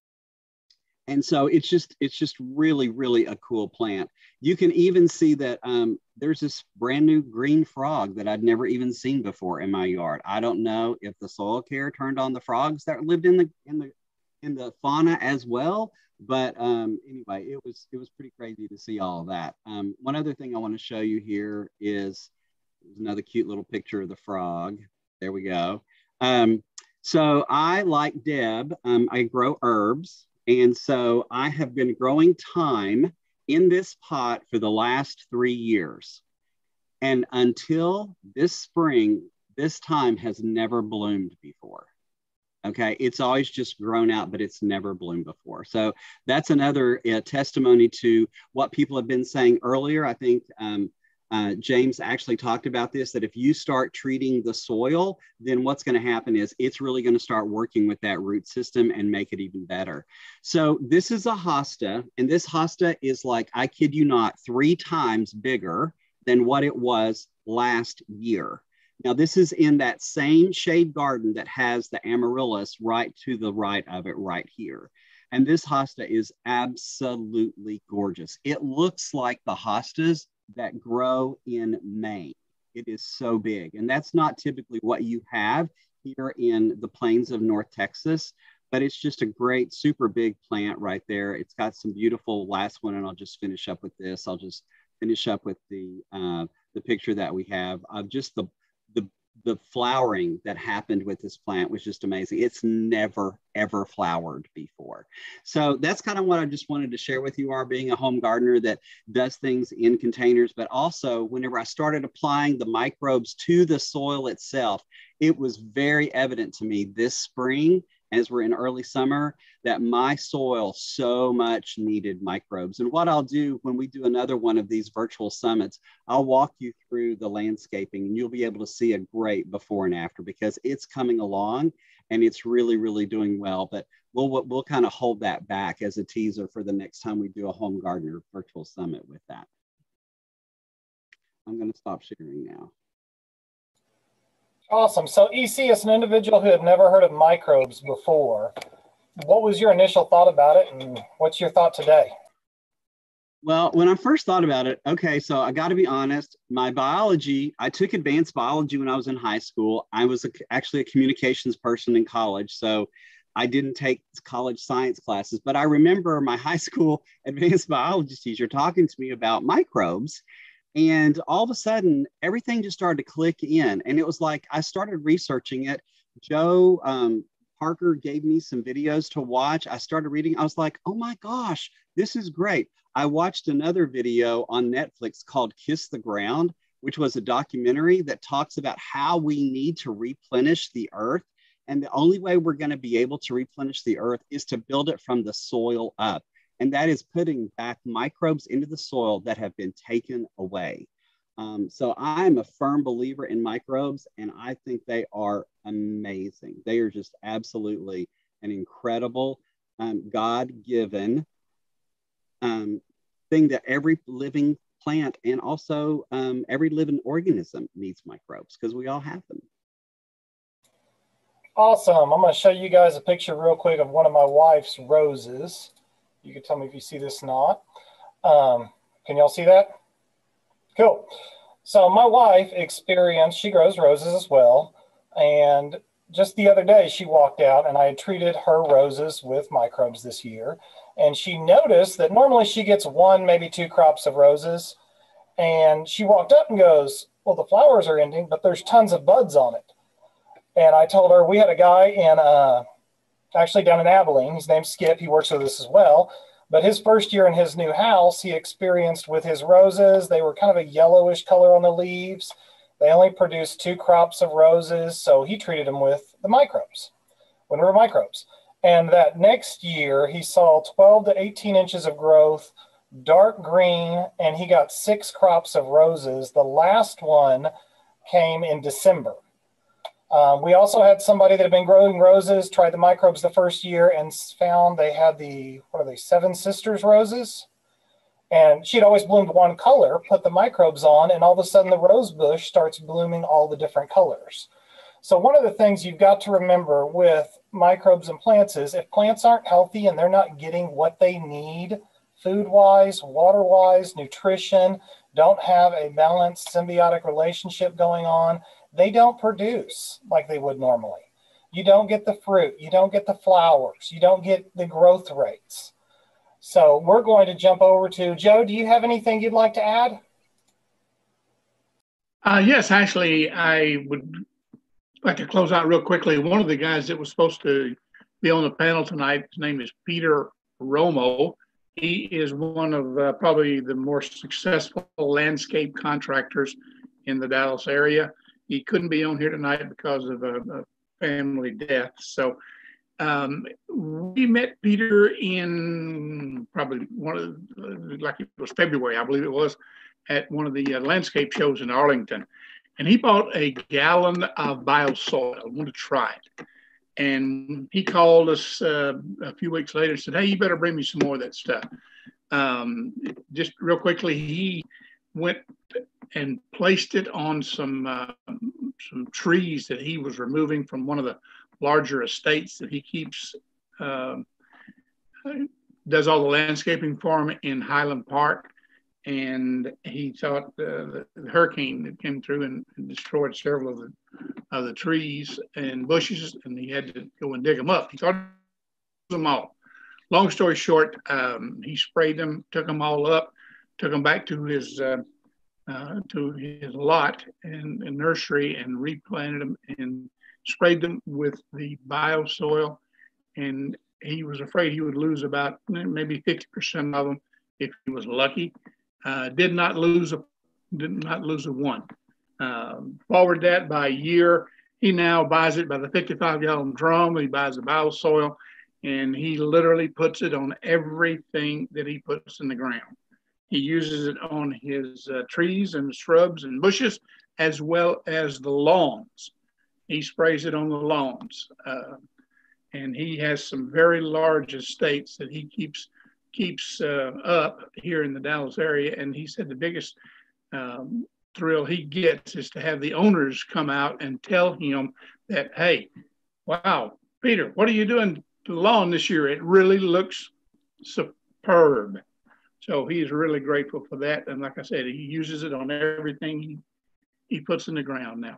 And so it's just, it's just really, really a cool plant. You can even see that um, there's this brand new green frog that I'd never even seen before in my yard. I don't know if the soil care turned on the frogs that lived in the, in the, in the fauna as well. But um, anyway, it was, it was pretty crazy to see all of that. Um, one other thing I want to show you here is another cute little picture of the frog. There we go. Um, so I, like Deb, um, I grow herbs. And so I have been growing thyme in this pot for the last three years. And until this spring, this thyme has never bloomed before. Okay, it's always just grown out, but it's never bloomed before. So that's another uh, testimony to what people have been saying earlier. I think um, Uh, James actually talked about this, that if you start treating the soil, then what's going to happen is it's really going to start working with that root system and make it even better. So this is a hosta, and this hosta is like, I kid you not, three times bigger than what it was last year. Now, this is in that same shade garden that has the amaryllis right to the right of it right here. And this hosta is absolutely gorgeous. It looks like the hostas that grow in Maine. It is so big. And that's not typically what you have here in the plains of North Texas, but it's just a great, super big plant right there. It's got some beautiful, last one, and I'll just finish up with this. I'll just finish up with the, uh, the picture that we have of just the, the the flowering that happened with this plant was just amazing. It's never, ever flowered before. So that's kind of what I just wanted to share with you, are being a home gardener that does things in containers, but also whenever I started applying the microbes to the soil itself, it was very evident to me this spring, as we're in early summer, that my soil so much needed microbes. And what I'll do when we do another one of these virtual summits, I'll walk you through the landscaping and you'll be able to see a great before and after, because it's coming along and it's really, really doing well. But we'll, we'll, we'll kind of hold that back as a teaser for the next time we do a Home Gardener virtual summit with that. I'm gonna stop sharing now. Awesome. So E C, as an individual who had never heard of microbes before, what was your initial thought about it, and what's your thought today? Well, when I first thought about it, okay, so I got to be honest, my biology, I took advanced biology when I was in high school. I was a, actually a communications person in college, so I didn't take college science classes, but I remember my high school advanced biology teacher talking to me about microbes. And all of a sudden, everything just started to click in. And it was like, I started researching it. Joe um, Parker gave me some videos to watch. I started reading. I was like, oh my gosh, this is great. I watched another video on Netflix called Kiss the Ground, which was a documentary that talks about how we need to replenish the earth. And the only way we're going to be able to replenish the earth is to build it from the soil up. And that is putting back microbes into the soil that have been taken away. Um, so I'm a firm believer in microbes, and I think they are amazing. They are just absolutely an incredible, um, God-given um, thing that every living plant and also um, every living organism needs microbes, because we all have them. Awesome. I'm going to show you guys a picture real quick of one of my wife's roses. You can tell me if you see this or not. Um, can y'all see that? Cool. So my wife experienced, she grows roses as well. And just the other day, she walked out and I had treated her roses with microbes this year. And she noticed that normally she gets one, maybe two crops of roses. And she walked up and goes, well, the flowers are ending, but there's tons of buds on it. And I told her, we had a guy in, uh, actually down in Abilene, his name's Skip, he works with us as well. But his first year in his new house, he experienced with his roses, they were kind of a yellowish color on the leaves. They only produced two crops of roses, so he treated them with the microbes, Winter River microbes. And that next year, he saw twelve to eighteen inches of growth, dark green, and he got six crops of roses. The last one came in December. Um, we also had somebody that had been growing roses, tried the microbes the first year and found they had the, what are they, Seven Sisters roses? And she'd always bloomed one color, put the microbes on, and all of a sudden the rose bush starts blooming all the different colors. So one of the things you've got to remember with microbes and plants is if plants aren't healthy and they're not getting what they need, food-wise, water-wise, nutrition, don't have a balanced symbiotic relationship going on, they don't produce like they would normally. You don't get the fruit, you don't get the flowers, you don't get the growth rates. So we're going to jump over to Joe. Do you have anything you'd like to add? Uh, yes, actually, I would like to close out real quickly. One of the guys that was supposed to be on the panel tonight, his name is Peter Romo. He is one of uh, probably the more successful landscape contractors in the Dallas area. He couldn't be on here tonight because of a, a family death. So um, we met Peter in probably one of the, like it was February, I believe it was, at one of the uh, landscape shows in Arlington. And he bought a gallon of biosol. I wanted to try it. And he called us uh, a few weeks later and said, hey, you better bring me some more of that stuff. Um, just real quickly, he went and placed it on some uh, some trees that he was removing from one of the larger estates that he keeps, uh, does all the landscaping for him in Highland Park. And he thought uh, the hurricane that came through and, and destroyed several of the, of the trees and bushes, and he had to go and dig them up. He thought them all. Long story short, um, he sprayed them, took them all up, took them back to his uh, uh, to his lot and, and nursery and replanted them and sprayed them with the biosol. And he was afraid he would lose about maybe fifty percent of them if he was lucky. Uh, did not lose a did not lose a one. Um, forward that by a year, he now buys it by the fifty-five gallon drum. He buys the biosol, and he literally puts it on everything that he puts in the ground. He uses it on his uh, trees and shrubs and bushes, as well as the lawns. He sprays it on the lawns. Uh, and he has some very large estates that he keeps keeps uh, up here in the Dallas area. And he said the biggest um, thrill he gets is to have the owners come out and tell him that, hey, wow, Peter, what are you doing to the lawn this year? It really looks superb. So he's really grateful for that. And like I said, he uses it on everything he, he puts in the ground now.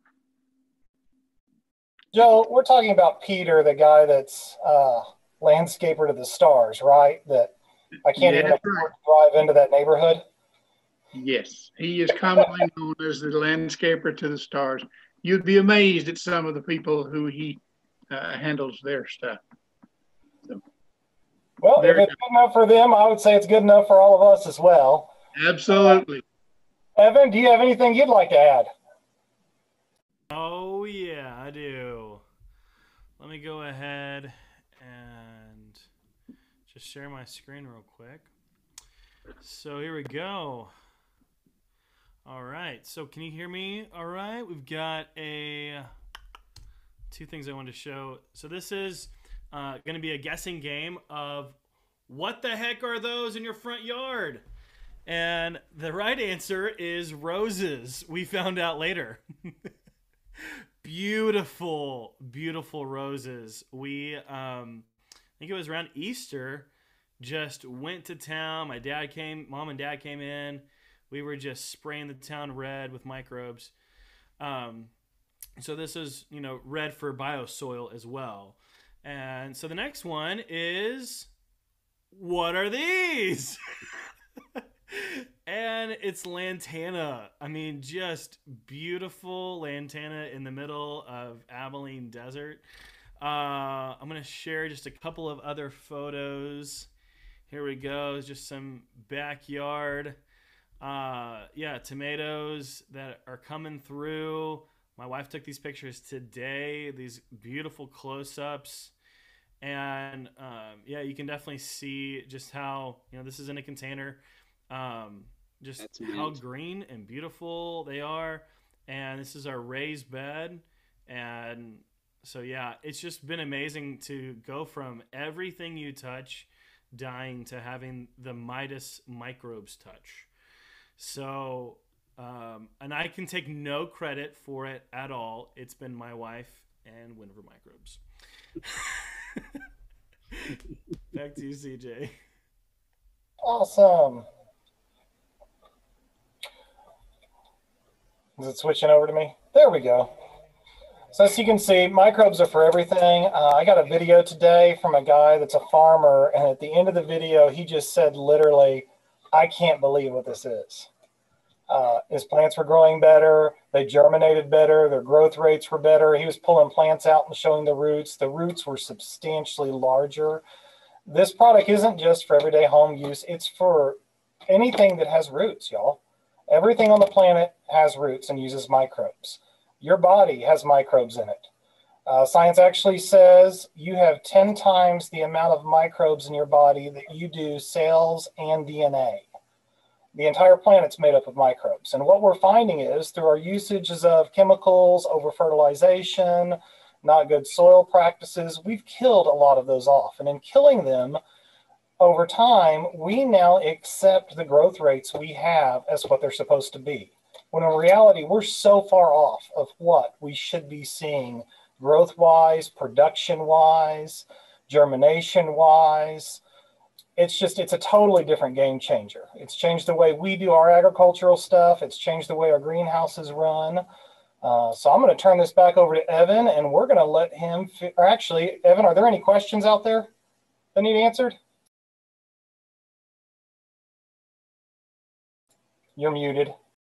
Joe, we're talking about Peter, the guy that's uh, landscaper to the stars, right? That I can't Yeah, even that's afford right. to drive into that neighborhood. Yes, he is commonly known as the landscaper to the stars. You'd be amazed at some of the people who he uh, handles their stuff. So, Well, if very it's good enough for them, I would say it's good enough for all of us as well. absolutely. Evan, do you have anything you'd like to add? Oh, yeah, I do. Let me go ahead and just share my screen real quick. So here we go. All right. So can you hear me? All right. We've got a two things I wanted to show. So this is uh, going to be a guessing game of what the heck are those in your front yard? And the right answer is roses. We found out later. Beautiful, beautiful roses. We, um, I think it was around Easter, just went to town. My dad came, mom and dad came in. We were just spraying the town red with microbes. Um, so this is, you know, red for biosol as well. And so the next one is, what are these? And it's lantana. I mean, just beautiful lantana in the middle of Abilene Desert. Uh, I'm going to share just a couple of other photos. Here we go. Just some backyard. Uh, yeah, tomatoes that are coming through. My wife took these pictures today. These beautiful close-ups. And um, yeah, you can definitely see just how, you know, this is in a container. Um, just That's how mint. green and beautiful they are. And this is our raised bed. And so, yeah, it's just been amazing to go from everything you touch dying to having the Midas microbes touch. So, um, and I can take no credit for it at all. It's been my wife and Wind River Microbes. Back to you, C J. Awesome. Is it switching over to me? There we go. So as you can see, microbes are for everything. Uh, I got a video today from a guy that's a farmer, and at the end of the video, he just said literally, I can't believe what this is. Uh, his plants were growing better, they germinated better, their growth rates were better. He was pulling plants out and showing the roots. The roots were substantially larger. This product isn't just for everyday home use, it's for anything that has roots, y'all. Everything on the planet has roots and uses microbes. Your body has microbes in it. Uh, science actually says you have ten times the amount of microbes in your body that you do cells and D N A. The entire planet's made up of microbes. And what we're finding is through our usages of chemicals, over-fertilization, not good soil practices, we've killed a lot of those off. And in killing them, over time, we now accept the growth rates we have as what they're supposed to be. When in reality, we're so far off of what we should be seeing growth-wise, production-wise, germination-wise. It's just, it's a totally different game changer. It's changed the way we do our agricultural stuff. It's changed the way our greenhouses run. Uh, so I'm going to turn this back over to Evan, and we're going to let him, or actually, Evan, are there any questions out there that need answered? You're muted.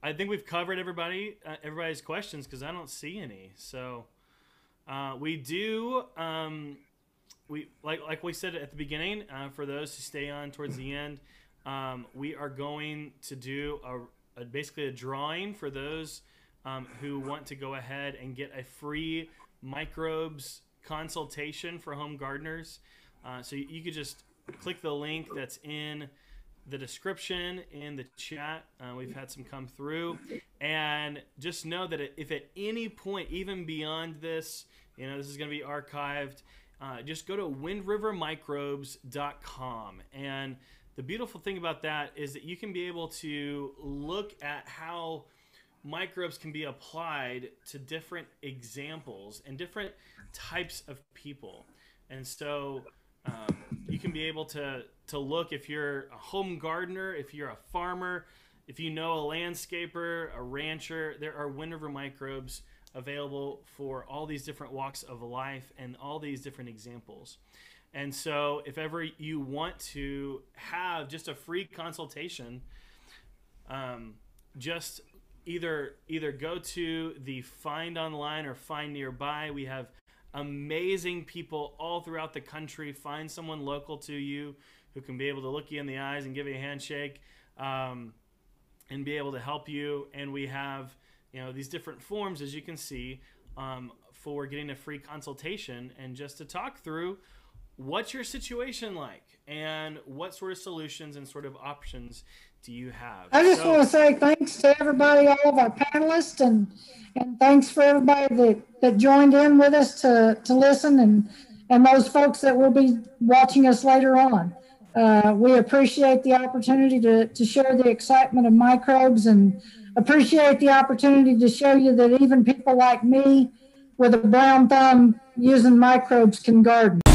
I think we've covered everybody, uh, everybody's questions because I don't see any. So uh, we do, um, we like like we said at the beginning, uh, for those who stay on towards the end, um, we are going to do a, a basically a drawing for those um, who want to go ahead and get a free microbes consultation for home gardeners. Uh, so you, you could just click the link that's in the description in the chat. Uh, we've had some come through, and just know that if at any point, even beyond this, you know, this is going to be archived, uh, just go to wind river microbes dot com. And the beautiful thing about that is that you can be able to look at how microbes can be applied to different examples and different types of people. And so um, you can be able to to look if you're a home gardener, if you're a farmer, if you know a landscaper, a rancher. There are Wind River microbes available for all these different walks of life and all these different examples. And so if ever you want to have just a free consultation, um, just either either go to the Find Online or Find Nearby. We have amazing people all throughout the country. Find someone local to you who can be able to look you in the eyes and give you a handshake, um, and be able to help you. And we have, you know, these different forms, as you can see, um, for getting a free consultation and just to talk through what's your situation like and what sort of solutions and sort of options do you have. I just so, want to say thanks to everybody, all of our panelists, and and thanks for everybody that, that joined in with us to, to listen, and, and those folks that will be watching us later on. Uh, we appreciate the opportunity to, to share the excitement of microbes, and appreciate the opportunity to show you that even people like me with a brown thumb using microbes can garden.